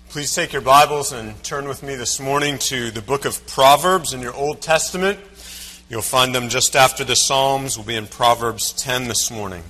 Please take your Bibles and turn with me this morning to the book of Proverbs in your Old Testament. You'll find them just after the Psalms. We'll be in Proverbs 10 this morning.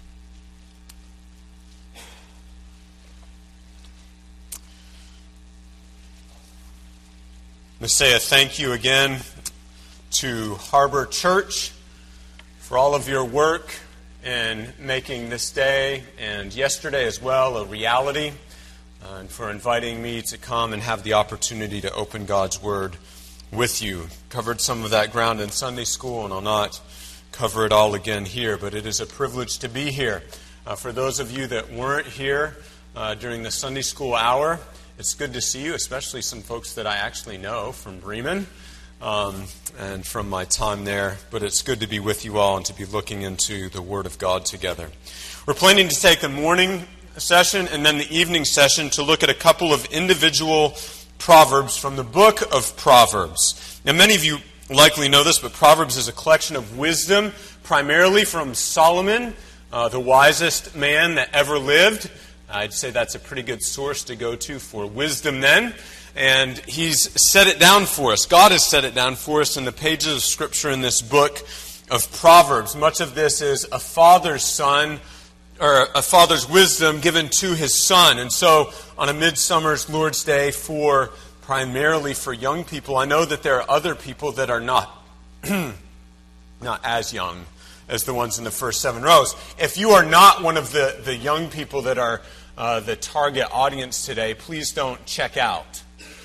I'm going to say a thank you again to Harbor Church for all of your work in making this day and yesterday as well a reality. And for inviting me to come and have the opportunity to open God's Word with you. Covered some of that ground in Sunday school, and I'll not cover it all again here, but it is a privilege to be here. For those of you that weren't here during the Sunday school hour, it's good to see you, especially some folks that I actually know from Bremen and from my time there. But it's good to be with you all and to be looking into the Word of God together. We're planning to take the morning session and then the evening session to look at a couple of individual proverbs from the book of Proverbs. Now, many of you likely know this, but Proverbs is a collection of wisdom, primarily from Solomon, the wisest man that ever lived. I'd say that's a pretty good source to go to for wisdom then. And he's set it down for us. God has set it down for us in the pages of Scripture in this book of Proverbs. Much of this is a father's wisdom given to his son. And so on a Midsummer's Lord's Day primarily for young people, I know that there are other people that are not as young as the ones in the first 7 rows. If you are not one of the young people that are the target audience today, please don't check out.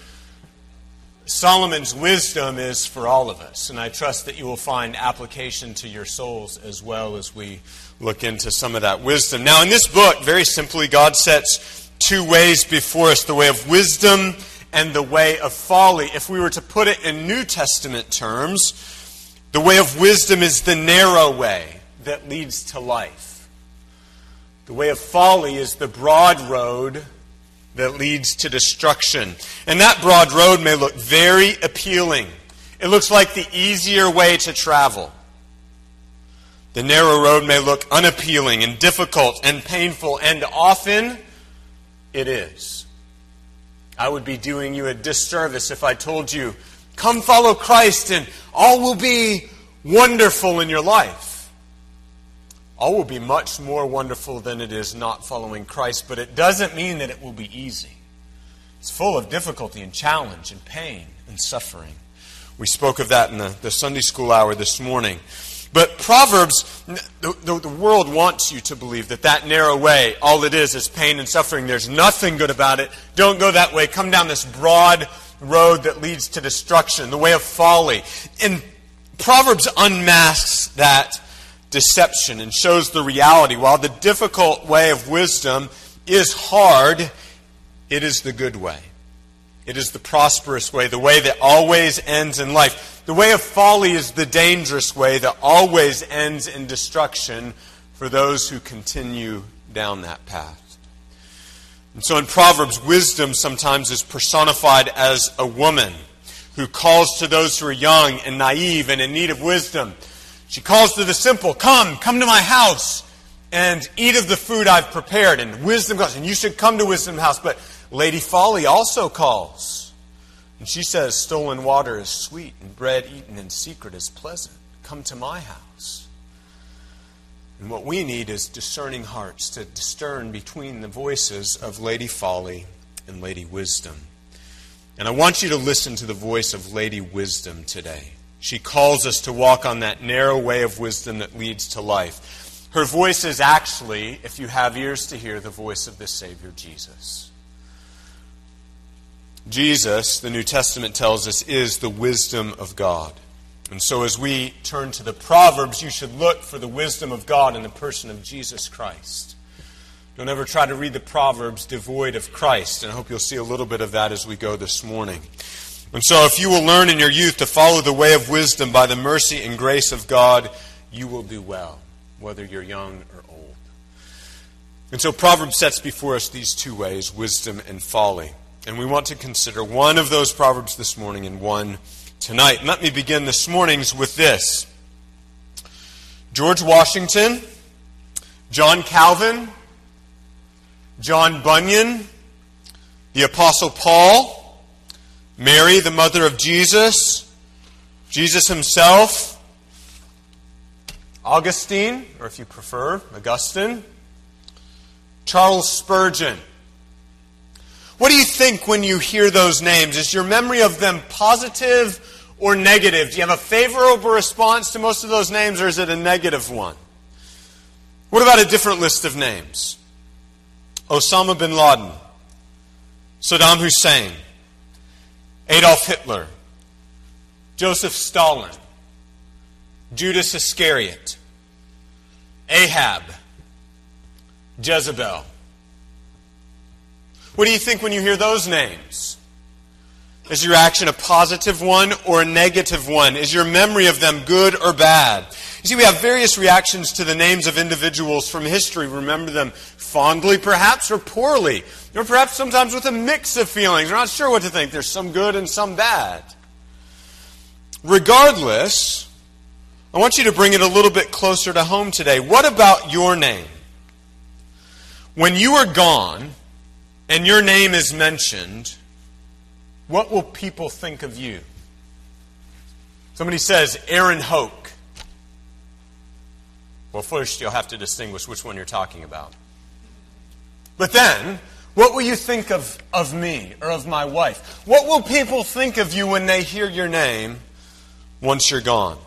Solomon's wisdom is for all of us, and I trust that you will find application to your souls as well as we look into some of that wisdom. Now, in this book, very simply, God sets 2 ways before us, the way of wisdom and the way of folly. If we were to put it in New Testament terms, the way of wisdom is the narrow way that leads to life. The way of folly is the broad road that leads to destruction. And that broad road may look very appealing. It looks like the easier way to travel. The narrow road may look unappealing and difficult and painful, and often it is. I would be doing you a disservice if I told you, come follow Christ and all will be wonderful in your life. All will be much more wonderful than it is not following Christ, but it doesn't mean that it will be easy. It's full of difficulty and challenge and pain and suffering. We spoke of that in the Sunday school hour this morning. But Proverbs, the world wants you to believe that narrow way, all it is pain and suffering. There's nothing good about it. Don't go that way. Come down this broad road that leads to destruction, the way of folly. And Proverbs unmasks that deception and shows the reality. While the difficult way of wisdom is hard, it is the good way. It is the prosperous way, the way that always ends in life. The way of folly is the dangerous way that always ends in destruction for those who continue down that path. And so in Proverbs, wisdom sometimes is personified as a woman who calls to those who are young and naive and in need of wisdom. She calls to the simple, come to my house and eat of the food I've prepared. And wisdom calls, and you should come to Wisdom House. But Lady Folly also calls. And she says, stolen water is sweet and bread eaten in secret is pleasant. Come to my house. And what we need is discerning hearts to discern between the voices of Lady Folly and Lady Wisdom. And I want you to listen to the voice of Lady Wisdom today. She calls us to walk on that narrow way of wisdom that leads to life. Her voice is actually, if you have ears to hear, the voice of the Savior, Jesus. Jesus, the New Testament tells us, is the wisdom of God. And so as we turn to the Proverbs, you should look for the wisdom of God in the person of Jesus Christ. Don't ever try to read the Proverbs devoid of Christ. And I hope you'll see a little bit of that as we go this morning. And so if you will learn in your youth to follow the way of wisdom by the mercy and grace of God, you will do well, whether you're young or old. And so Proverbs sets before us these 2 ways, wisdom and folly. And we want to consider one of those Proverbs this morning and one tonight. And let me begin this morning's with this. George Washington, John Calvin, John Bunyan, the Apostle Paul, Mary, the mother of Jesus, Jesus himself, Augustine, or if you prefer, Augustine, Charles Spurgeon. What do you think when you hear those names? Is your memory of them positive or negative? Do you have a favorable response to most of those names, or is it a negative one? What about a different list of names? Osama bin Laden, Saddam Hussein, Adolf Hitler, Joseph Stalin, Judas Iscariot, Ahab, Jezebel. What do you think when you hear those names? Is your reaction a positive one or a negative one? Is your memory of them good or bad? You see, we have various reactions to the names of individuals from history. We remember them fondly, perhaps, or poorly. Or perhaps sometimes with a mix of feelings. We're not sure what to think. There's some good and some bad. Regardless, I want you to bring it a little bit closer to home today. What about your name? When you are gone and your name is mentioned, what will people think of you? Somebody says, Aaron Hoke. Well, first you'll have to distinguish which one you're talking about. But then, what will you think of me or of my wife? What will people think of you when they hear your name once you're gone?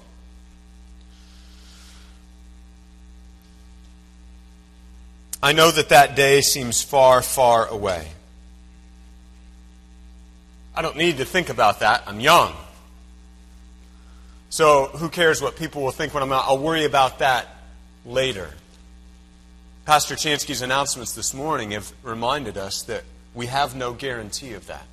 I know that day seems far, far away. I don't need to think about that. I'm young. So who cares what people will think when I'm out? I'll worry about that later. Pastor Chansky's announcements this morning have reminded us that we have no guarantee of that.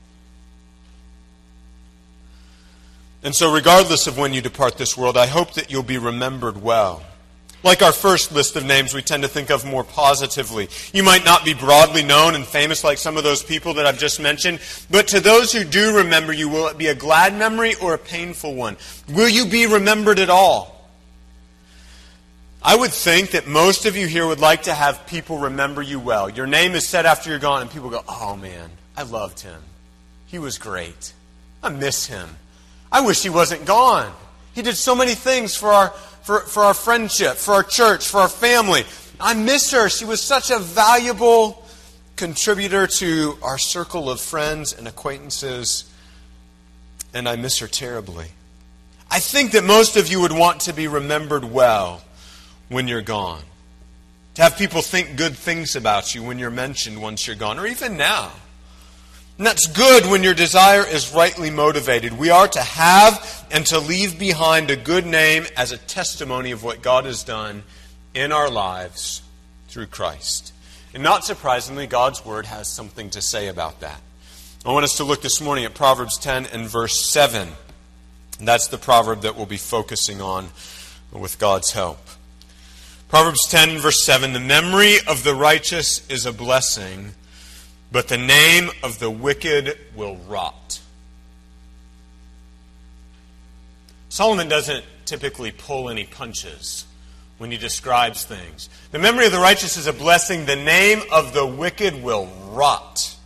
And so regardless of when you depart this world, I hope that you'll be remembered well. Like our first list of names, we tend to think of more positively. You might not be broadly known and famous like some of those people that I've just mentioned, but to those who do remember you, will it be a glad memory or a painful one? Will you be remembered at all? I would think that most of you here would like to have people remember you well. Your name is said after you're gone and people go, oh man, I loved him. He was great. I miss him. I wish he wasn't gone. He did so many things for our friendship, for our church, for our family. I miss her. She was such a valuable contributor to our circle of friends and acquaintances, and I miss her terribly. I think that most of you would want to be remembered well when you're gone. To have people think good things about you when you're mentioned once you're gone, or even now. And that's good when your desire is rightly motivated. We are to have and to leave behind a good name as a testimony of what God has done in our lives through Christ. And not surprisingly, God's Word has something to say about that. I want us to look this morning at Proverbs 10 and verse 7. And that's the proverb that we'll be focusing on with God's help. Proverbs 10 verse 7, the memory of the righteous is a blessing, but the name of the wicked will rot. Solomon doesn't typically pull any punches when he describes things. The memory of the righteous is a blessing. The name of the wicked will rot.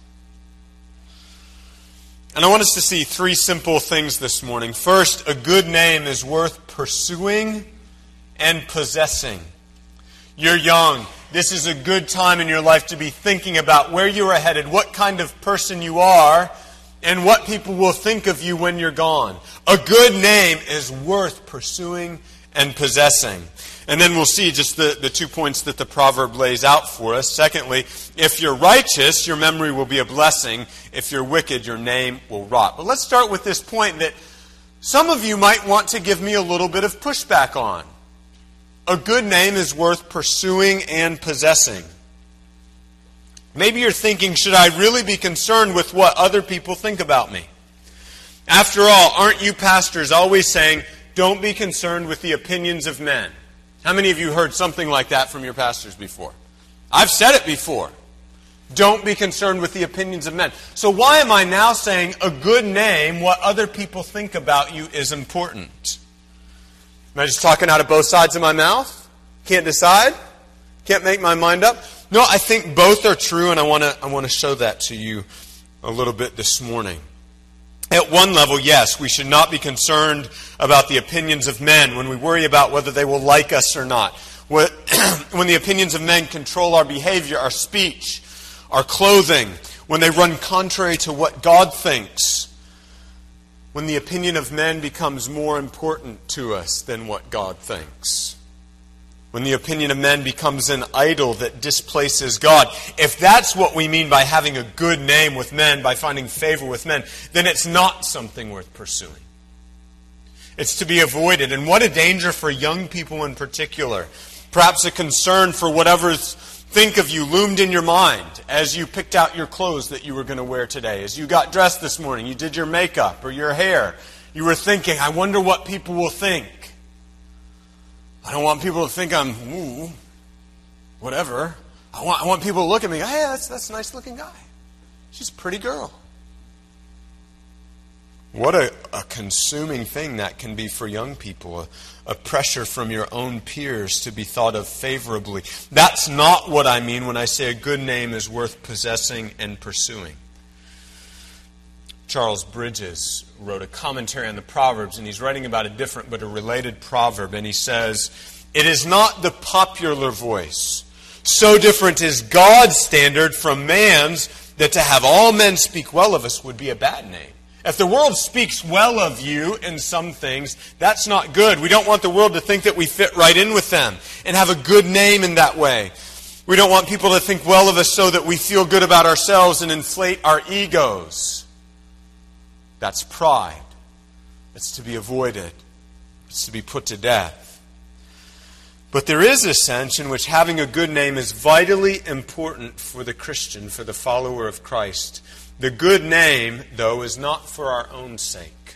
And I want us to see three simple things this morning. First, a good name is worth pursuing and possessing. You're young. This is a good time in your life to be thinking about where you are headed, what kind of person you are, and what people will think of you when you're gone. A good name is worth pursuing and possessing. And then we'll see just the 2 points that the proverb lays out for us. Secondly, if you're righteous, your memory will be a blessing. If you're wicked, your name will rot. But let's start with this point that some of you might want to give me a little bit of pushback on. A good name is worth pursuing and possessing. Maybe you're thinking, should I really be concerned with what other people think about me? After all, aren't you pastors always saying, don't be concerned with the opinions of men? How many of you heard something like that from your pastors before? I've said it before. Don't be concerned with the opinions of men. So why am I now saying a good name, what other people think about you, is important? Am I just talking out of both sides of my mouth? Can't decide? Can't make my mind up? No, I think both are true, and I want to show that to you a little bit this morning. At one level, yes, we should not be concerned about the opinions of men when we worry about whether they will like us or not. When the opinions of men control our behavior, our speech, our clothing, when they run contrary to what God thinks, when the opinion of men becomes more important to us than what God thinks. When the opinion of men becomes an idol that displaces God. If that's what we mean by having a good name with men, by finding favor with men, then it's not something worth pursuing. It's to be avoided. And what a danger for young people in particular. Perhaps a concern for whatever's think of you loomed in your mind as you picked out your clothes that you were going to wear today. As you got dressed this morning, you did your makeup or your hair. You were thinking, I wonder what people will think. I don't want people to think I'm, whatever. I want people to look at me, hey, that's a nice looking guy. She's a pretty girl. What a consuming thing that can be for young people, a pressure from your own peers to be thought of favorably. That's not what I mean when I say a good name is worth possessing and pursuing. Charles Bridges wrote a commentary on the Proverbs, and he's writing about a different but a related proverb, and he says, "It is not the popular voice. So different is God's standard from man's that to have all men speak well of us would be a bad name." If the world speaks well of you in some things, that's not good. We don't want the world to think that we fit right in with them and have a good name in that way. We don't want people to think well of us so that we feel good about ourselves and inflate our egos. That's pride. It's to be avoided. It's to be put to death. But there is a sense in which having a good name is vitally important for the Christian, for the follower of Christ. The good name, though, is not for our own sake,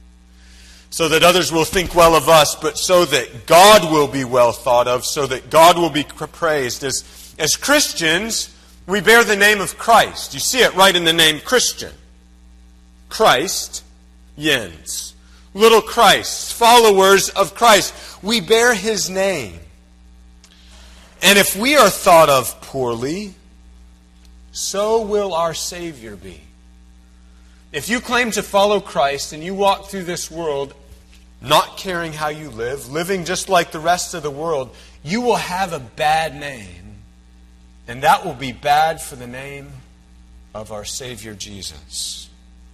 so that others will think well of us, but so that God will be well thought of, so that God will be praised. As Christians, we bear the name of Christ. You see it right in the name Christian. Christ, Jens. Little Christ, followers of Christ. We bear His name. And if we are thought of poorly, so will our Savior be. If you claim to follow Christ and you walk through this world not caring how you live, living just like the rest of the world, you will have a bad name. And that will be bad for the name of our Savior Jesus.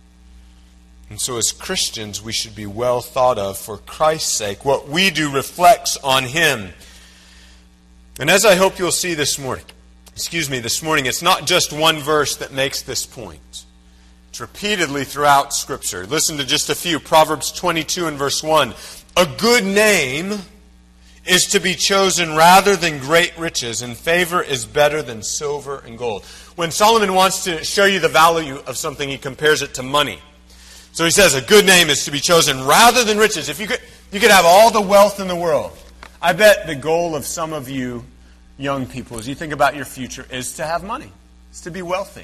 And so as Christians, we should be well thought of for Christ's sake. What we do reflects on Him. And as I hope you'll see this morning, it's not just one verse that makes this point. It's repeatedly throughout Scripture. Listen to just a few. Proverbs 22 and verse 1. A good name is to be chosen rather than great riches, and favor is better than silver and gold. When Solomon wants to show you the value of something, he compares it to money. So he says a good name is to be chosen rather than riches. If you could have all the wealth in the world. I bet the goal of some of you young people, as you think about your future, is to have money. It's to be wealthy.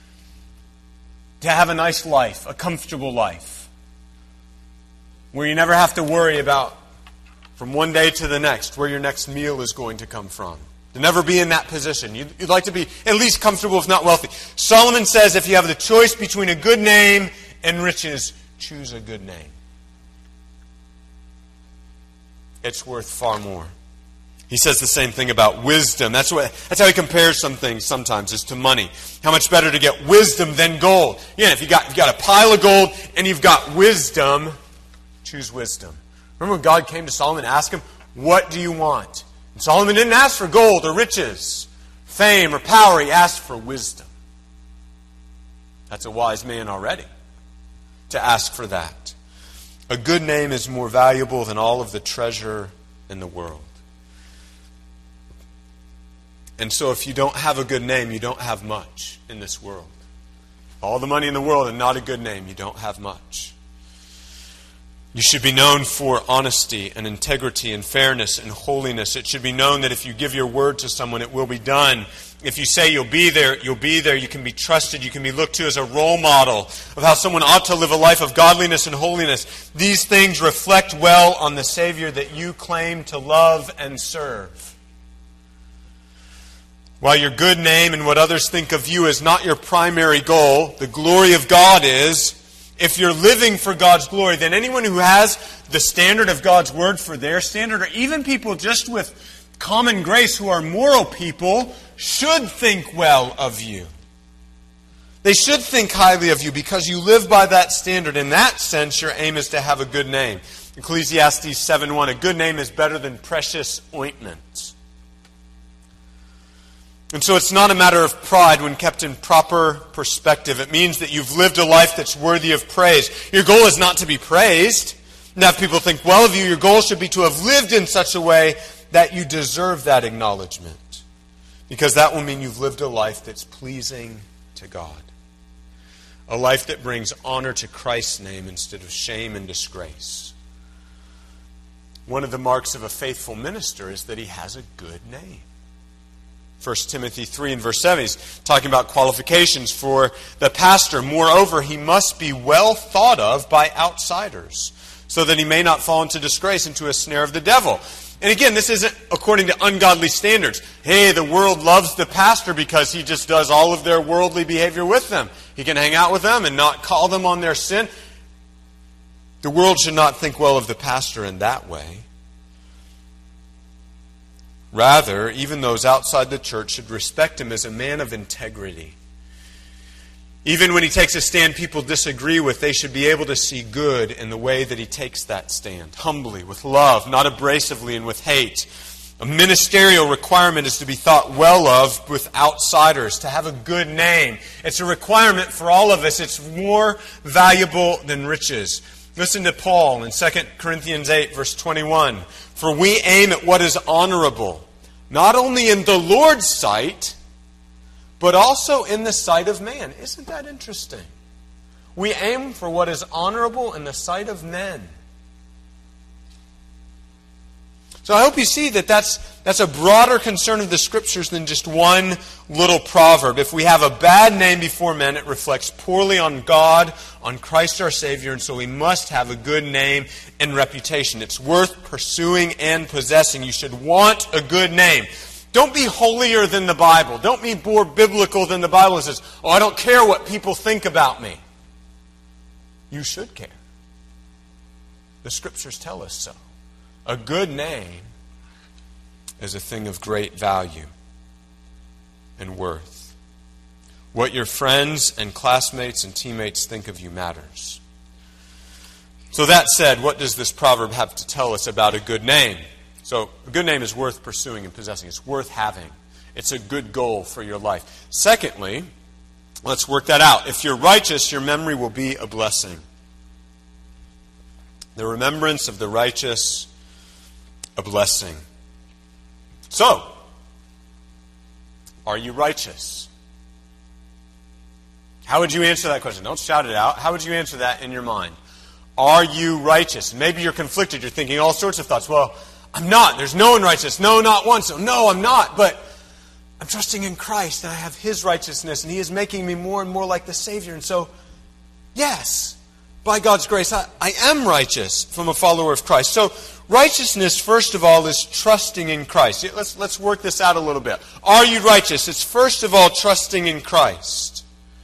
To have a nice life, a comfortable life. Where you never have to worry about, from one day to the next, where your next meal is going to come from. To never be in that position. You'd like to be at least comfortable, if not wealthy. Solomon says if you have the choice between a good name and riches, choose a good name. It's worth far more. He says the same thing about wisdom. That's how he compares some things sometimes, is to money. How much better to get wisdom than gold. Yeah, if you've got a pile of gold and you've got wisdom, choose wisdom. Remember when God came to Solomon and asked him, what do you want? And Solomon didn't ask for gold or riches, fame or power. He asked for wisdom. That's a wise man already to ask for that. A good name is more valuable than all of the treasure in the world. And so if you don't have a good name, you don't have much in this world. All the money in the world and not a good name, you don't have much. You should be known for honesty and integrity and fairness and holiness. It should be known that if you give your word to someone, it will be done. If you say you'll be there, you'll be there. You can be trusted. You can be looked to as a role model of how someone ought to live a life of godliness and holiness. These things reflect well on the Savior that you claim to love and serve. While your good name and what others think of you is not your primary goal, the glory of God is, if you're living for God's glory, then anyone who has the standard of God's Word for their standard, or even people just with common grace who are moral people, should think well of you. They should think highly of you because you live by that standard. In that sense, your aim is to have a good name. Ecclesiastes 7:1, a good name is better than precious ointment. And so it's not a matter of pride when kept in proper perspective. It means that you've lived a life that's worthy of praise. Your goal is not to be praised and have people think well of you. Your goal should be to have lived in such a way that you deserve that acknowledgement. Because that will mean you've lived a life that's pleasing to God. A life that brings honor to Christ's name instead of shame and disgrace. One of the marks of a faithful minister is that he has a good name. 1 Timothy 3 and verse 7, he's talking about qualifications for the pastor. Moreover, he must be well thought of by outsiders, so that he may not fall into disgrace, into a snare of the devil. And again, this isn't according to ungodly standards. Hey, the world loves the pastor because he just does all of their worldly behavior with them. He can hang out with them and not call them on their sin. The world should not think well of the pastor in that way. Rather, even those outside the church should respect him as a man of integrity. Even when he takes a stand people disagree with, they should be able to see good in the way that he takes that stand. Humbly, with love, not abrasively and with hate. A ministerial requirement is to be thought well of with outsiders, to have a good name. It's a requirement for all of us. It's more valuable than riches. Listen to Paul in 2 Corinthians 8, verse 21. For we aim at what is honorable, not only in the Lord's sight, but also in the sight of man. Isn't that interesting? We aim for what is honorable in the sight of men. So I hope you see that that's a broader concern of the Scriptures than just one little proverb. If we have a bad name before men, it reflects poorly on God, on Christ our Savior, and so we must have a good name and reputation. It's worth pursuing and possessing. You should want a good name. Don't be holier than the Bible. Don't be more biblical than the Bible says, oh, I don't care what people think about me. You should care. The Scriptures tell us so. A good name is a thing of great value and worth. What your friends and classmates and teammates think of you matters. So that said, what does this proverb have to tell us about a good name? So a good name is worth pursuing and possessing. It's worth having. It's a good goal for your life. Secondly, let's work that out. If you're righteous, your memory will be a blessing. The remembrance of the righteous, a blessing. So, are you righteous? How would you answer that question? Don't shout it out. How would you answer that in your mind? Are you righteous? Maybe you're conflicted. You're thinking all sorts of thoughts. Well, I'm not. There's no one righteous. No, not one. So no, I'm not. But I'm trusting in Christ and I have His righteousness and He is making me more and more like the Savior. And so, yes, by God's grace, I am righteous from a follower of Christ. So, righteousness, first of all, is trusting in Christ. Let's work this out a little bit. Are you righteous? It's first of all trusting in Christ.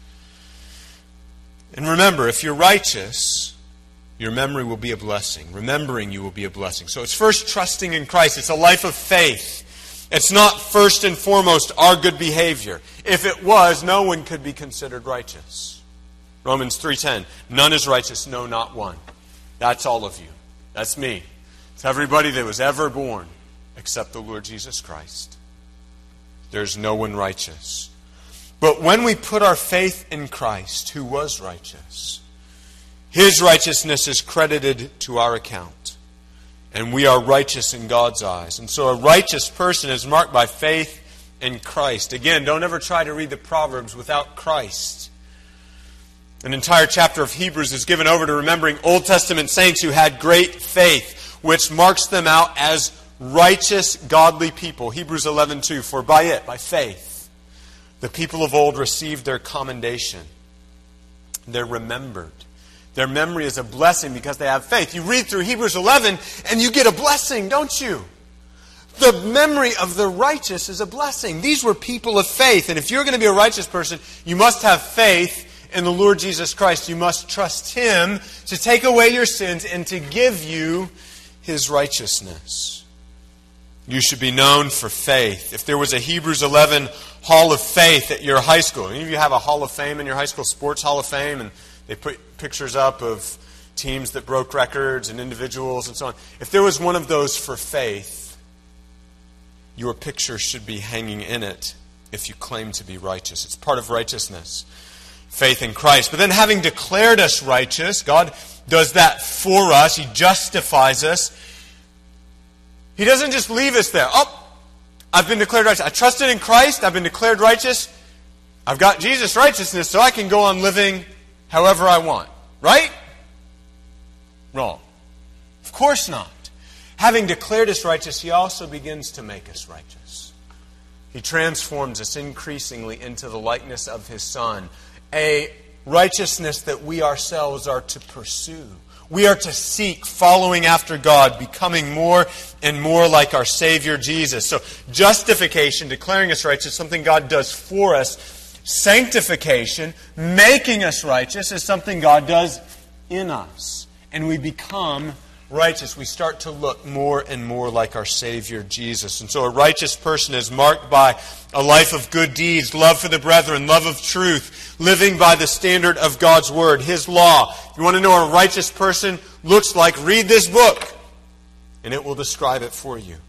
And remember, if you're righteous, your memory will be a blessing. Remembering you will be a blessing. So it's first trusting in Christ. It's a life of faith. It's not first and foremost our good behavior. If it was, no one could be considered righteous. Romans 3:10, none is righteous, no, not one. That's all of you. That's me. It's everybody that was ever born except the Lord Jesus Christ. There's no one righteous. But when we put our faith in Christ, who was righteous, His righteousness is credited to our account. And we are righteous in God's eyes. And so a righteous person is marked by faith in Christ. Again, don't ever try to read the Proverbs without Christ. An entire chapter of Hebrews is given over to remembering Old Testament saints who had great faith, which marks them out as righteous, godly people. Hebrews 11:2, for by it, by faith, the people of old received their commendation. They're remembered. Their memory is a blessing because they have faith. You read through Hebrews 11 and you get a blessing, don't you? The memory of the righteous is a blessing. These were people of faith. And if you're going to be a righteous person, you must have faith in the Lord Jesus Christ. You must trust Him to take away your sins and to give you His righteousness. You should be known for faith. If there was a Hebrews 11 Hall of Faith at your high school, any of you have a Hall of Fame in your high school, Sports Hall of Fame, and they put pictures up of teams that broke records and individuals and so on. If there was one of those for faith, your picture should be hanging in it if you claim to be righteous. It's part of righteousness, faith in Christ. But then having declared us righteous, God does that for us. He justifies us. He doesn't just leave us there. Oh, I've been declared righteous. I trusted in Christ. I've been declared righteous. I've got Jesus' righteousness, so I can go on living however I want. Right? Wrong. Of course not. Having declared us righteous, He also begins to make us righteous. He transforms us increasingly into the likeness of His Son, a righteousness that we ourselves are to pursue. We are to seek, following after God, becoming more and more like our Savior Jesus. So justification, declaring us righteous, is something God does for us. Sanctification, making us righteous, is something God does in us. And we become righteous. We start to look more and more like our Savior Jesus. And so a righteous person is marked by a life of good deeds, love for the brethren, love of truth, living by the standard of God's Word, His law. If you want to know what a righteous person looks like, read this book, and it will describe it for you.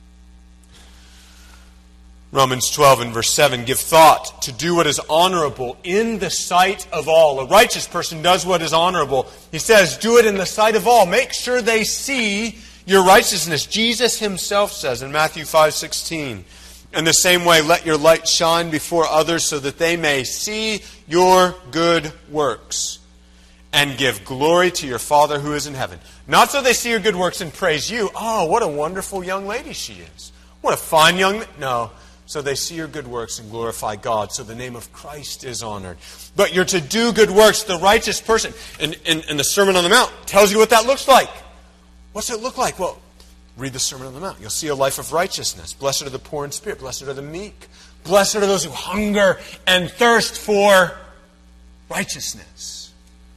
Romans 12 and verse 7, give thought to do what is honorable in the sight of all. A righteous person does what is honorable. He says, do it in the sight of all. Make sure they see your righteousness. Jesus Himself says in Matthew 5:16, in the same way, let your light shine before others so that they may see your good works and give glory to your Father who is in heaven. Not so they see your good works and praise you. Oh, what a wonderful young lady she is. What a fine young... No. So they see your good works and glorify God. So the name of Christ is honored. But you're to do good works. The righteous person, in the Sermon on the Mount, tells you what that looks like. What's it look like? Well, read the Sermon on the Mount. You'll see a life of righteousness. Blessed are the poor in spirit. Blessed are the meek. Blessed are those who hunger and thirst for righteousness.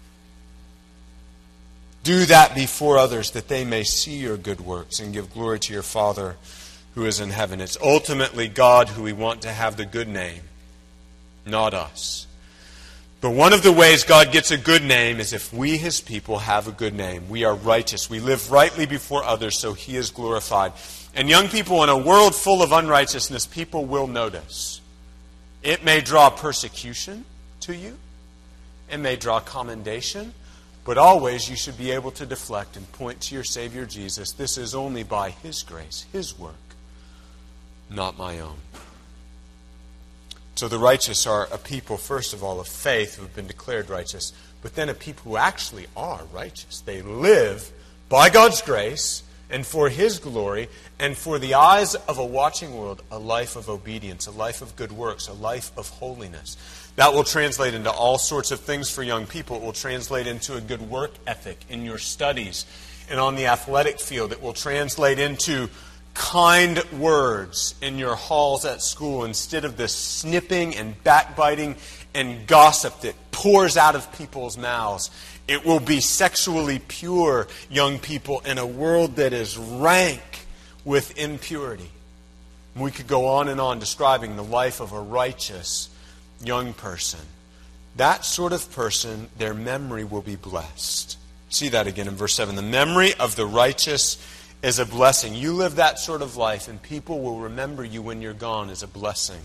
Do that before others, that they may see your good works and give glory to your Father who is in heaven. It's ultimately God who we want to have the good name, not us. But one of the ways God gets a good name is if we, His people, have a good name. We are righteous. We live rightly before others, so He is glorified. And young people, in a world full of unrighteousness, people will notice. It may draw persecution to you. It may draw commendation. But always you should be able to deflect and point to your Savior Jesus. This is only by His grace, His work, not my own. So the righteous are a people, first of all, of faith who have been declared righteous, but then a people who actually are righteous. They live by God's grace and for His glory and for the eyes of a watching world, a life of obedience, a life of good works, a life of holiness. That will translate into all sorts of things for young people. It will translate into a good work ethic in your studies and on the athletic field. It will translate into kind words in your halls at school instead of the snipping and backbiting and gossip that pours out of people's mouths. It will be sexually pure, young people, in a world that is rank with impurity. We could go on and on describing the life of a righteous young person. That sort of person, their memory will be blessed. See that again in verse 7. The memory of the righteous is a blessing. You live that sort of life, and people will remember you when you're gone as a blessing.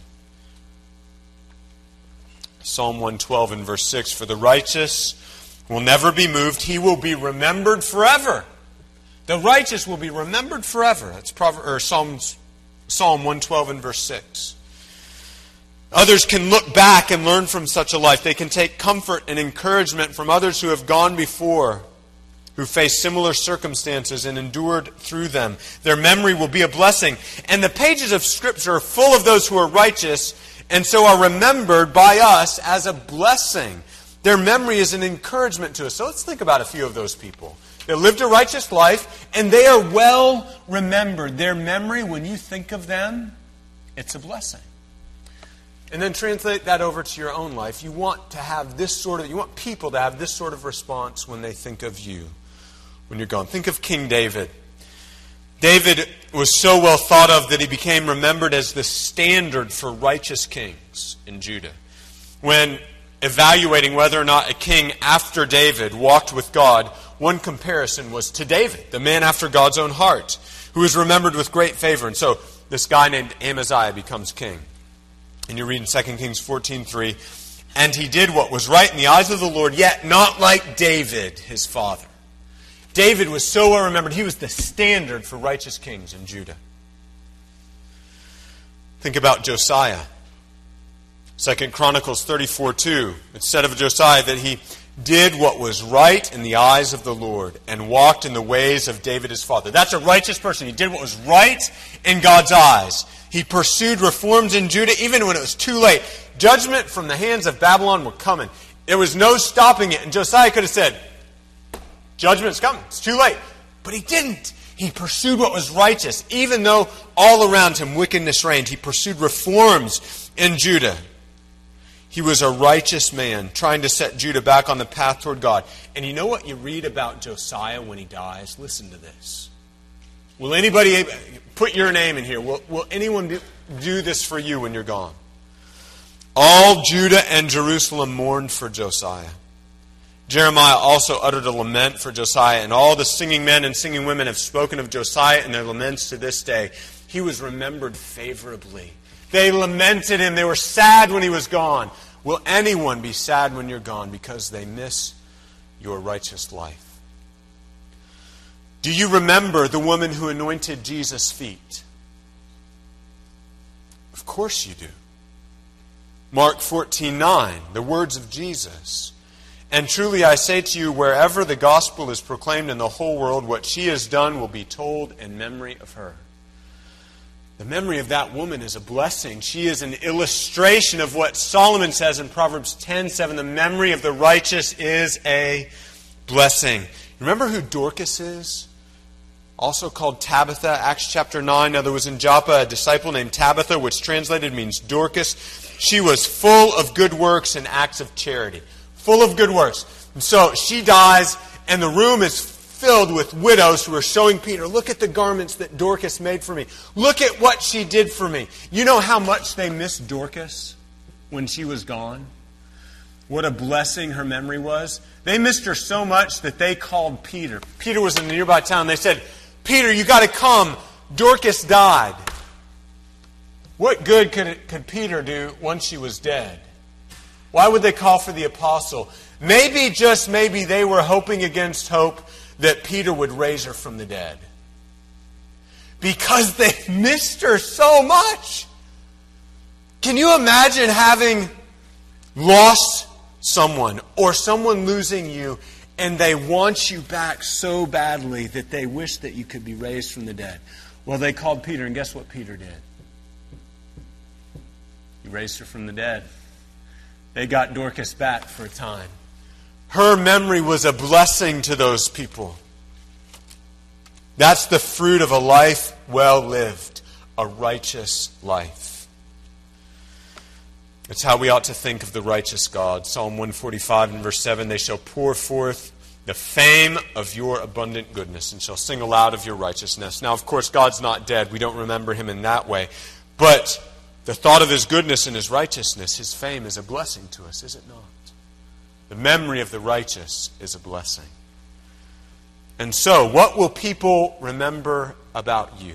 Psalm 112 and verse 6, for the righteous will never be moved. He will be remembered forever. The righteous will be remembered forever. That's Psalm 112 and verse 6. Others can look back and learn from such a life. They can take comfort and encouragement from others who have gone before, who faced similar circumstances and endured through them. Their memory will be a blessing. And the pages of Scripture are full of those who are righteous and so are remembered by us as a blessing. Their memory is an encouragement to us. So let's think about a few of those people. They lived a righteous life, and they are well remembered. Their memory, when you think of them, it's a blessing. And then translate that over to your own life. You want people to have this sort of response when they think of you, when you're gone. Think of King David. David was so well thought of that he became remembered as the standard for righteous kings in Judah. When evaluating whether or not a king after David walked with God, one comparison was to David, the man after God's own heart, who was remembered with great favor. And so this guy named Amaziah becomes king. And you read in 2 Kings 14:3, "And he did what was right in the eyes of the Lord, yet not like David, his father." David was so well remembered. He was the standard for righteous kings in Judah. Think about Josiah. 2 Chronicles 34:2. It said of Josiah that he did what was right in the eyes of the Lord and walked in the ways of David his father. That's a righteous person. He did what was right in God's eyes. He pursued reforms in Judah even when it was too late. Judgment from the hands of Babylon were coming. There was no stopping it. And Josiah could have said, "Judgment's coming. It's too late." But he didn't. He pursued what was righteous. Even though all around him wickedness reigned, he pursued reforms in Judah. He was a righteous man, trying to set Judah back on the path toward God. And you know what you read about Josiah when he dies? Listen to this. Will anybody put your name in here? Will anyone do this for you when you're gone? "All Judah and Jerusalem mourned for Josiah. Jeremiah also uttered a lament for Josiah, and all the singing men and singing women have spoken of Josiah in their laments to this day." He was remembered favorably. They lamented him. They were sad when he was gone. Will anyone be sad when you're gone because they miss your righteous life? Do you remember the woman who anointed Jesus' feet? Of course you do. Mark 14:9, the words of Jesus. "And truly I say to you, wherever the gospel is proclaimed in the whole world, what she has done will be told in memory of her." The memory of that woman is a blessing. She is an illustration of what Solomon says in Proverbs 10:7. The memory of the righteous is a blessing. Remember who Dorcas is? Also called Tabitha, Acts chapter 9. Now there was in Joppa a disciple named Tabitha, which translated means Dorcas. She was full of good works and acts of charity. Full of good works. And so she dies, and the room is filled with widows who are showing Peter, "Look at the garments that Dorcas made for me. Look at what she did for me." You know how much they missed Dorcas when she was gone? What a blessing her memory was. They missed her so much that they called Peter. Peter was in the nearby town. They said, "Peter, you got to come. Dorcas died." What good could Peter do once she was dead? Why would they call for the apostle? Maybe, just maybe, they were hoping against hope that Peter would raise her from the dead. Because they missed her so much. Can you imagine having lost someone or someone losing you and they want you back so badly that they wish that you could be raised from the dead? Well, they called Peter, and guess what Peter did? He raised her from the dead. They got Dorcas back for a time. Her memory was a blessing to those people. That's the fruit of a life well lived, a righteous life. It's how we ought to think of the righteous God. Psalm 145 and verse 7, "They shall pour forth the fame of your abundant goodness and shall sing aloud of your righteousness." Now, of course, God's not dead. We don't remember Him in that way. But the thought of His goodness and His righteousness, His fame, is a blessing to us, is it not? The memory of the righteous is a blessing. And so, what will people remember about you?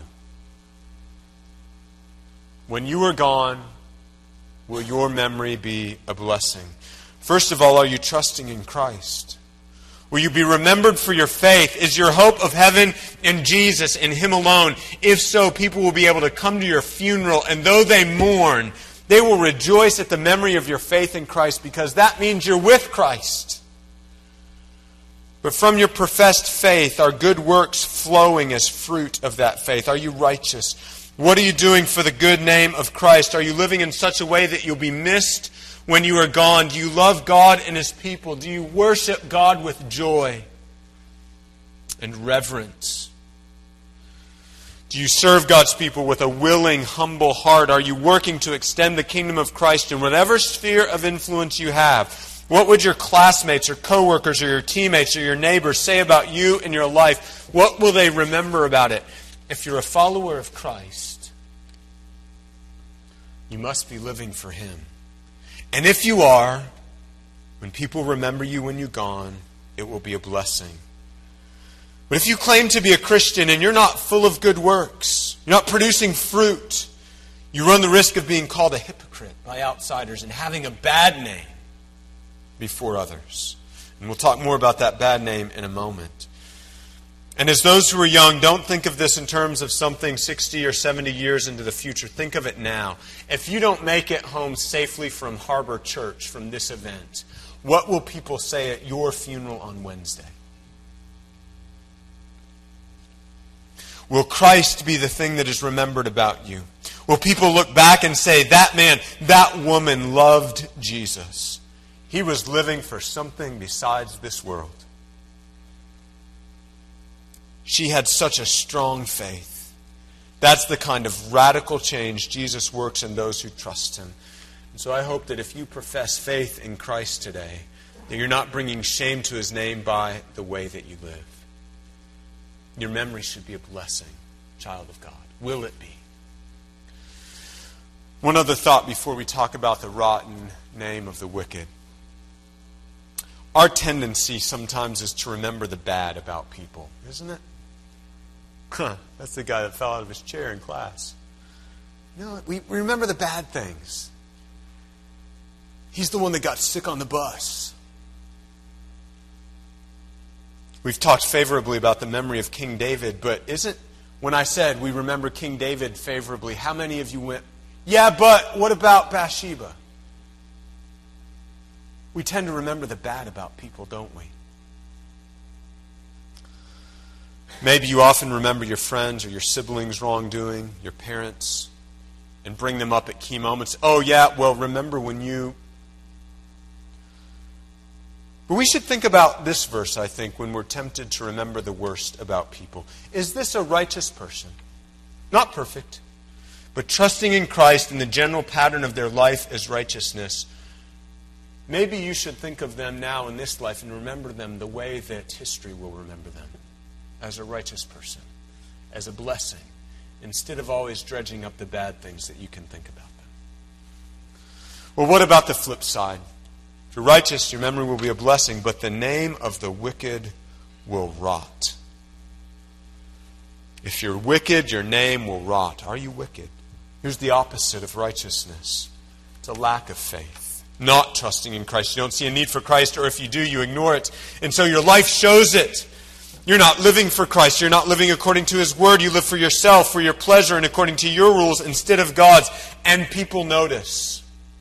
When you are gone, will your memory be a blessing? First of all, are you trusting in Christ? Will you be remembered for your faith? Is your hope of heaven in Jesus, in Him alone? If so, people will be able to come to your funeral, and though they mourn, they will rejoice at the memory of your faith in Christ, because that means you're with Christ. But from your professed faith, are good works flowing as fruit of that faith? Are you righteous? What are you doing for the good name of Christ? Are you living in such a way that you'll be missed when you are gone? Do you love God and His people? Do you worship God with joy? and reverence? Do you serve God's people with a willing, humble heart? Are you working to extend the kingdom of Christ in whatever sphere of influence you have? What would your classmates or coworkers or your teammates or your neighbors say about you and your life? What will they remember about it? If you're a follower of Christ, you must be living for Him. And if you are, when people remember you when you're gone, it will be a blessing. But if you claim to be a Christian and you're not full of good works, you're not producing fruit, you run the risk of being called a hypocrite by outsiders and having a bad name before others. And we'll talk more about that bad name in a moment. And as those who are young, don't think of this in terms of something 60 or 70 years into the future. Think of it now. If you don't make it home safely from Harbor Church, from this event, what will people say at your funeral on Wednesday? Will Christ be the thing that is remembered about you? Will people look back and say, that man, that woman loved Jesus? He was living for something besides this world. She had such a strong faith. That's the kind of radical change Jesus works in those who trust Him. And so I hope that if you profess faith in Christ today, that you're not bringing shame to His name by the way that you live. Your memory should be a blessing, child of God. Will it be? One other thought before we talk about the rotten name of the wicked. Our tendency sometimes is to remember the bad about people, isn't it? That's the guy that fell out of his chair in class. No, we remember the bad things. He's the one that got sick on the bus. We've talked favorably about the memory of King David, but when I said we remember King David favorably, how many of you went, yeah, but what about Bathsheba? We tend to remember the bad about people, don't we? Maybe you often remember your friends or your siblings' wrongdoing, your parents, and bring them up at key moments. Oh, yeah, well, remember when you... But we should think about this verse, I think, when we're tempted to remember the worst about people. Is this a righteous person? Not perfect, but trusting in Christ and the general pattern of their life as righteousness. Maybe you should think of them now in this life and remember them the way that history will remember them. As a righteous person, as a blessing, instead of always dredging up the bad things that you can think about them. Well, what about the flip side? If you're righteous, your memory will be a blessing, but the name of the wicked will rot. If you're wicked, your name will rot. Are you wicked? Here's the opposite of righteousness. It's a lack of faith. Not trusting in Christ. You don't see a need for Christ, or if you do, you ignore it. And so your life shows it. You're not living for Christ. You're not living according to His Word. You live for yourself, for your pleasure, and according to your rules instead of God's. And people notice.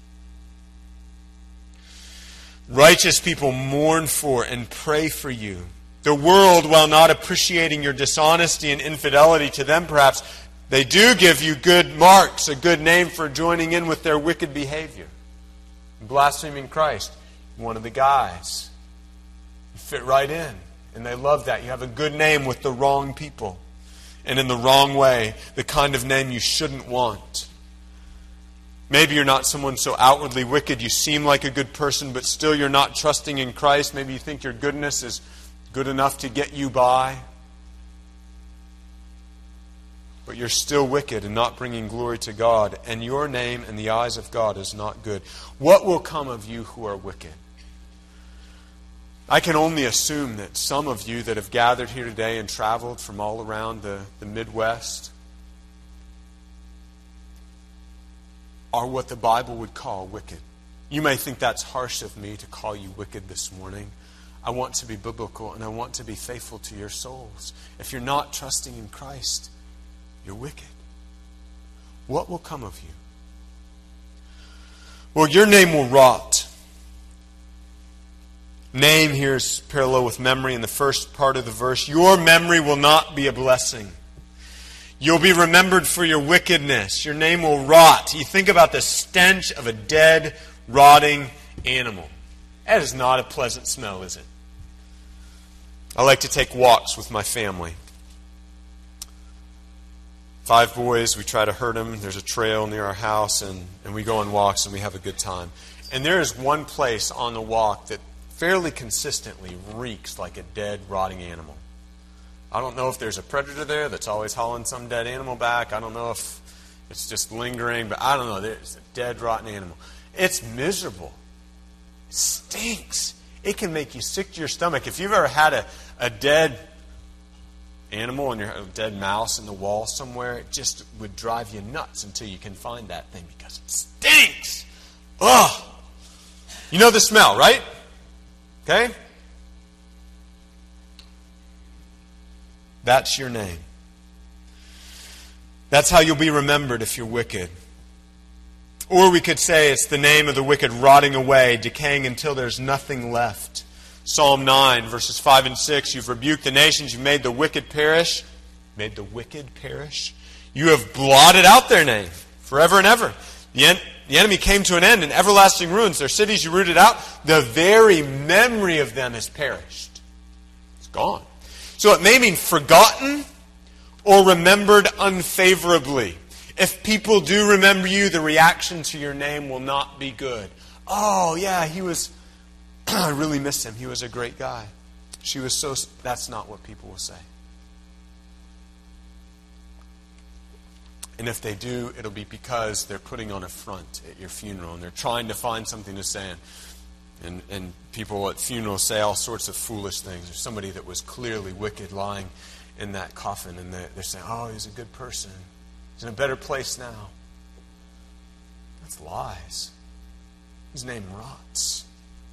Righteous people mourn for and pray for you. The world, while not appreciating your dishonesty and infidelity to them perhaps, they do give you good marks, a good name for joining in with their wicked behavior. Blaspheming Christ. One of the guys. You fit right in. And they love that. You have a good name with the wrong people. And in the wrong way. The kind of name you shouldn't want. Maybe you're not someone so outwardly wicked. You seem like a good person, but still you're not trusting in Christ. Maybe you think your goodness is good enough to get you by. But you're still wicked and not bringing glory to God. And your name in the eyes of God is not good. What will come of you who are wicked? I can only assume that some of you that have gathered here today and traveled from all around the Midwest are what the Bible would call wicked. You may think that's harsh of me to call you wicked this morning. I want to be biblical and I want to be faithful to your souls. If you're not trusting in Christ, you're wicked. What will come of you? Well, your name will rot. Name here is parallel with memory in the first part of the verse. Your memory will not be a blessing. You'll be remembered for your wickedness. Your name will rot. You think about the stench of a dead, rotting animal. That is not a pleasant smell, is it? I like to take walks with my family. 5 boys, we try to herd them. There's a trail near our house, and we go on walks, and we have a good time. And there is one place on the walk that fairly consistently reeks like a dead, rotting animal. I don't know if there's a predator there that's always hauling some dead animal back. I don't know if it's just lingering, but I don't know. There's a dead, rotten animal. It's miserable. It stinks. It can make you sick to your stomach. If you've ever had a dead animal and a dead mouse in the wall somewhere, it just would drive you nuts until you can find that thing because it stinks. Ugh! You know the smell, right? Okay? That's your name. That's how you'll be remembered if you're wicked. Or we could say it's the name of the wicked rotting away, decaying until there's nothing left. Psalm 9, verses 5 and 6, you've rebuked the nations, you've made the wicked perish. Made the wicked perish? You have blotted out their name forever and ever. The enemy came to an end in everlasting ruins. Their cities you rooted out. The very memory of them has perished. It's gone. So it may mean forgotten or remembered unfavorably. If people do remember you, the reaction to your name will not be good. Oh, yeah, I really miss him. He was a great guy. That's not what people will say. And if they do, it'll be because they're putting on a front at your funeral and they're trying to find something to say. And people at funerals say all sorts of foolish things. There's somebody that was clearly wicked lying in that coffin, and they're saying, oh, he's a good person. He's in a better place now. That's lies. His name rots.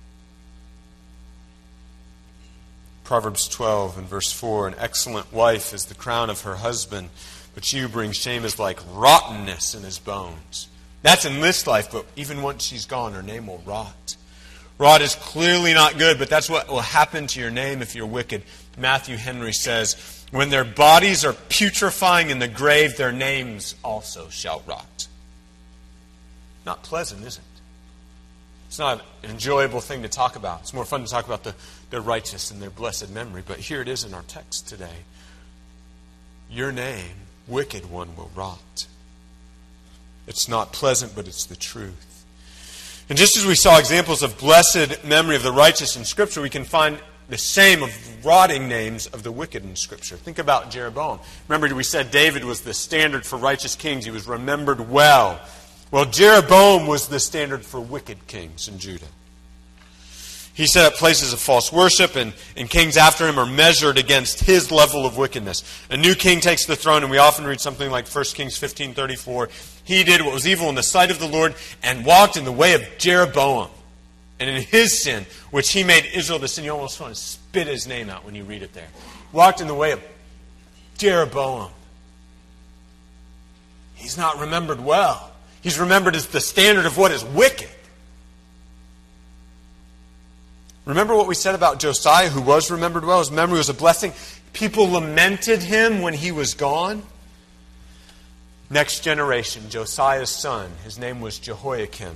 Proverbs 12 and verse 4, an excellent wife is the crown of her husband, but you bring shame as like rottenness in his bones. That's in this life, but even once she's gone, her name will rot. Rot is clearly not good, but that's what will happen to your name if you're wicked. Matthew Henry says, when their bodies are putrefying in the grave, their names also shall rot. Not pleasant, is it? It's not an enjoyable thing to talk about. It's more fun to talk about the righteous and their blessed memory. But here it is in our text today. Your name, wicked one, will rot. It's not pleasant, but it's the truth. And just as we saw examples of blessed memory of the righteous in Scripture, we can find the same of rotting names of the wicked in Scripture. Think about Jeroboam. Remember, we said David was the standard for righteous kings. He was remembered well. Well, Jeroboam was the standard for wicked kings in Judah. He set up places of false worship, and kings after him are measured against his level of wickedness. A new king takes the throne, and we often read something like 1 Kings 15:34. He did what was evil in the sight of the Lord and walked in the way of Jeroboam. And in his sin, which he made Israel to sin, you almost want to spit his name out when you read it there. Walked in the way of Jeroboam. He's not remembered well. He's remembered as the standard of what is wicked. Remember what we said about Josiah, who was remembered well? His memory was a blessing. People lamented him when he was gone. Next generation, Josiah's son, his name was Jehoiakim.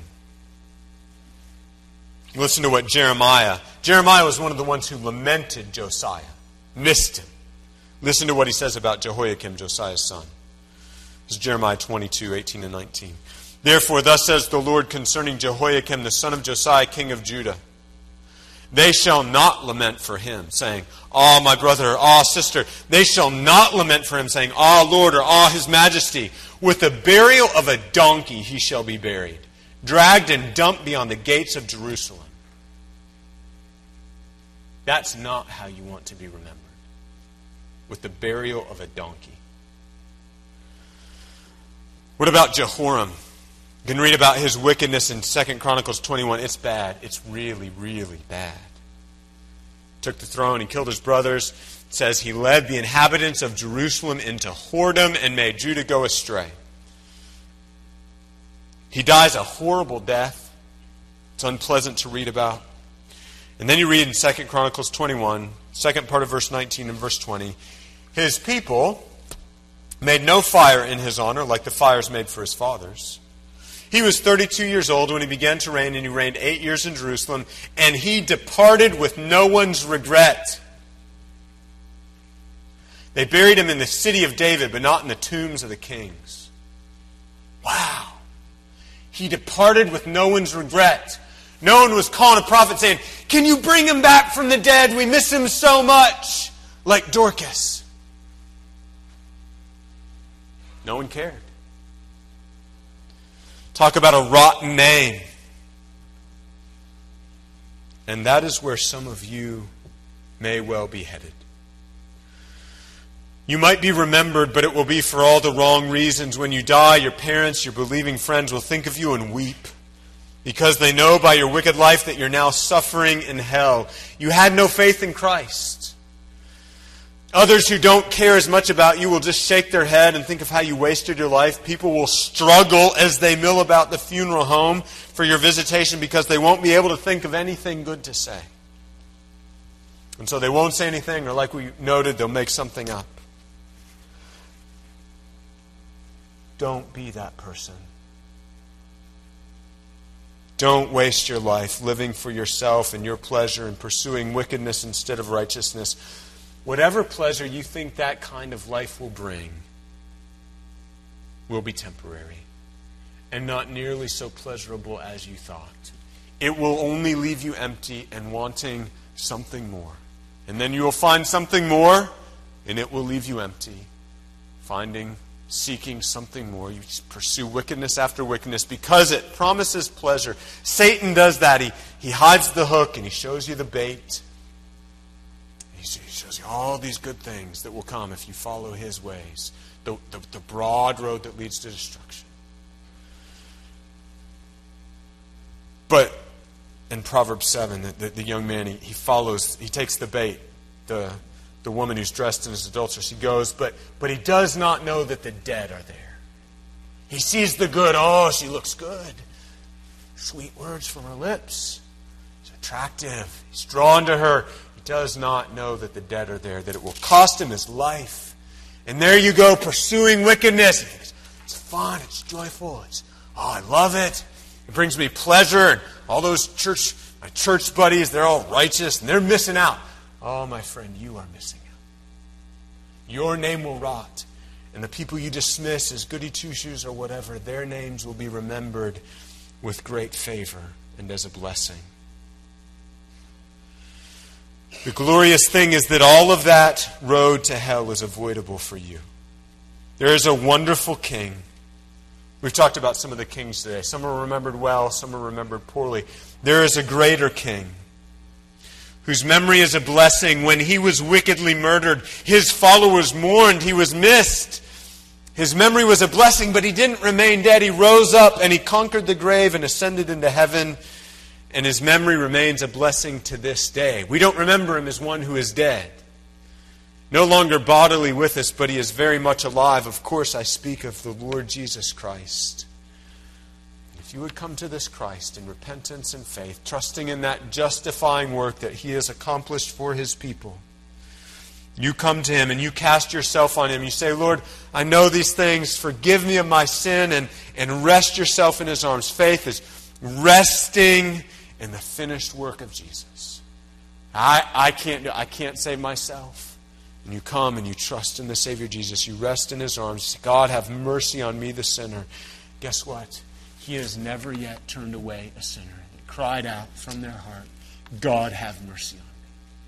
Listen to what Jeremiah was one of the ones who lamented Josiah, missed him. Listen to what he says about Jehoiakim, Josiah's son. This is Jeremiah 22:18 and 19. Therefore, thus says the Lord concerning Jehoiakim, the son of Josiah, king of Judah. They shall not lament for him, saying, Ah, my brother, or Ah, sister. They shall not lament for him, saying, Ah, Lord, or Ah, his majesty. With the burial of a donkey he shall be buried, dragged and dumped beyond the gates of Jerusalem. That's not how you want to be remembered. With the burial of a donkey. What about Jehoram? You can read about his wickedness in 2 Chronicles 21. It's bad. It's really, really bad. Took the throne. He killed his brothers. It says he led the inhabitants of Jerusalem into whoredom and made Judah go astray. He dies a horrible death. It's unpleasant to read about. And then you read in 2 Chronicles 21, second part of verse 19 and verse 20, his people made no fire in his honor like the fires made for his fathers. He was 32 years old when he began to reign, and he reigned 8 years in Jerusalem, and he departed with no one's regret. They buried him in the city of David, but not in the tombs of the kings. Wow. He departed with no one's regret. No one was calling a prophet saying, "Can you bring him back from the dead? We miss him so much." Like Dorcas. No one cared. Talk about a rotten name. And that is where some of you may well be headed. You might be remembered, but it will be for all the wrong reasons. When you die, your parents, your believing friends will think of you and weep, because they know by your wicked life that you're now suffering in hell. You had no faith in Christ. Others who don't care as much about you will just shake their head and think of how you wasted your life. People will struggle as they mill about the funeral home for your visitation because they won't be able to think of anything good to say. And so they won't say anything, or like we noted, they'll make something up. Don't be that person. Don't waste your life living for yourself and your pleasure and pursuing wickedness instead of righteousness. Whatever pleasure you think that kind of life will bring will be temporary and not nearly so pleasurable as you thought. It will only leave you empty and wanting something more. And then you will find something more, and it will leave you empty, seeking something more. You pursue wickedness after wickedness because it promises pleasure. Satan does that. He hides the hook and he shows you the bait. He shows you all these good things that will come if you follow his ways. The broad road that leads to destruction. But in Proverbs 7, the young man, he takes the bait, the woman who's dressed in his adulteress. He goes, but he does not know that the dead are there. He sees the good. Oh, she looks good. Sweet words from her lips. She's attractive. He's drawn to her. Does not know that the dead are there, that it will cost him his life. And there you go, pursuing wickedness. It's fun, it's joyful, I love it. It brings me pleasure. And all those my church buddies, they're all righteous and they're missing out. Oh, my friend, you are missing out. Your name will rot. And the people you dismiss as goody two-shoes or whatever, their names will be remembered with great favor and as a blessing. The glorious thing is that all of that road to hell is avoidable for you. There is a wonderful king. We've talked about some of the kings today. Some are remembered well, some are remembered poorly. There is a greater king whose memory is a blessing. When he was wickedly murdered, his followers mourned, he was missed. His memory was a blessing, but he didn't remain dead. He rose up and he conquered the grave and ascended into heaven. And his memory remains a blessing to this day. We don't remember him as one who is dead. No longer bodily with us, but he is very much alive. Of course, I speak of the Lord Jesus Christ. If you would come to this Christ in repentance and faith, trusting in that justifying work that he has accomplished for his people, you come to him and you cast yourself on him. You say, Lord, I know these things. Forgive me of my sin, and rest yourself in his arms. Faith is resting in the finished work of Jesus. I can't save myself. And you come and you trust in the Savior Jesus. You rest in his arms. You say, God, have mercy on me, the sinner. Guess what? He has never yet turned away a sinner that cried out from their heart, God, have mercy on me.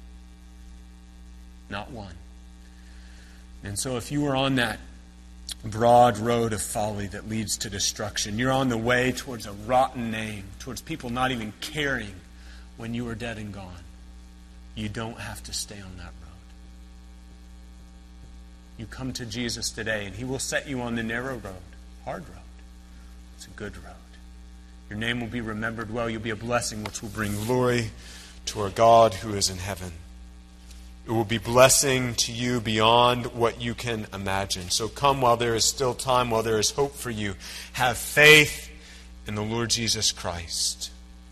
Not one. And so if you are on that broad road of folly that leads to destruction, you're on the way towards a rotten name, towards people not even caring when you are dead and gone, you don't have to stay on that road. You come to Jesus today and he will set you on the narrow road, hard road. It's a good road. Your name will be remembered well. You'll be a blessing which will bring glory to our God who is in heaven. It will be blessing to you beyond what you can imagine. So come while there is still time, while there is hope for you. Have faith in the Lord Jesus Christ.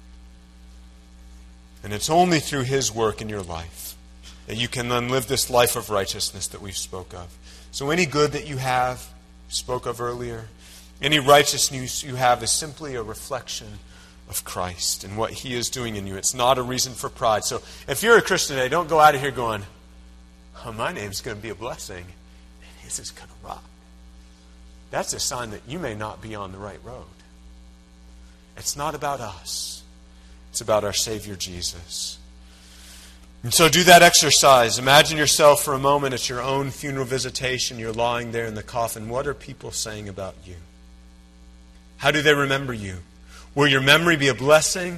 And it's only through his work in your life that you can then live this life of righteousness that we've spoke of. So any good that you have, spoke of earlier, any righteousness you have is simply a reflection of Christ and what he is doing in you. It's not a reason for pride. So if you're a Christian today, don't go out of here going, oh, my name's going to be a blessing, and his is going to rot. That's a sign that you may not be on the right road. It's not about us. It's about our Savior Jesus. And so do that exercise. Imagine yourself for a moment at your own funeral visitation. You're lying there in the coffin. What are people saying about you? How do they remember you? Will your memory be a blessing?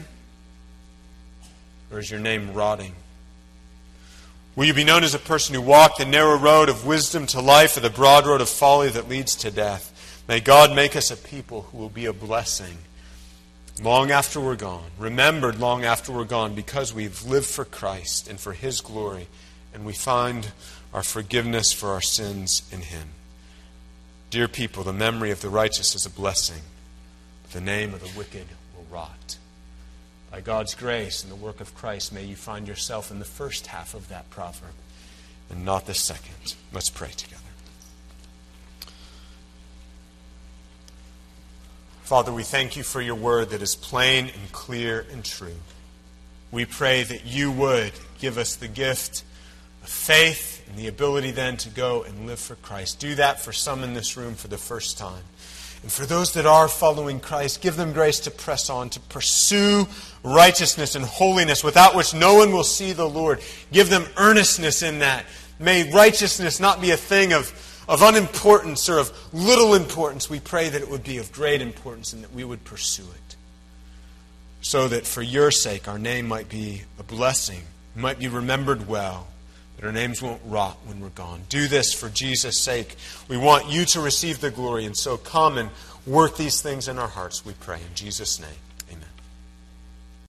Or is your name rotting? Will you be known as a person who walked the narrow road of wisdom to life or the broad road of folly that leads to death? May God make us a people who will be a blessing long after we're gone, remembered long after we're gone, because we've lived for Christ and for His glory, and we find our forgiveness for our sins in Him. Dear people, the memory of the righteous is a blessing, but the name of the wicked will rot. By God's grace and the work of Christ, may you find yourself in the first half of that proverb and not the second. Let's pray together. Father, we thank you for your word that is plain and clear and true. We pray that you would give us the gift of faith and the ability then to go and live for Christ. Do that for some in this room for the first time. And for those that are following Christ, give them grace to press on, to pursue righteousness and holiness, without which no one will see the Lord. Give them earnestness in that. May righteousness not be a thing of unimportance or of little importance. We pray that it would be of great importance and that we would pursue it. So that for your sake our name might be a blessing, might be remembered well, that our names won't rot when we're gone. Do this for Jesus' sake. We want you to receive the glory, and so come and work these things in our hearts, we pray in Jesus' name.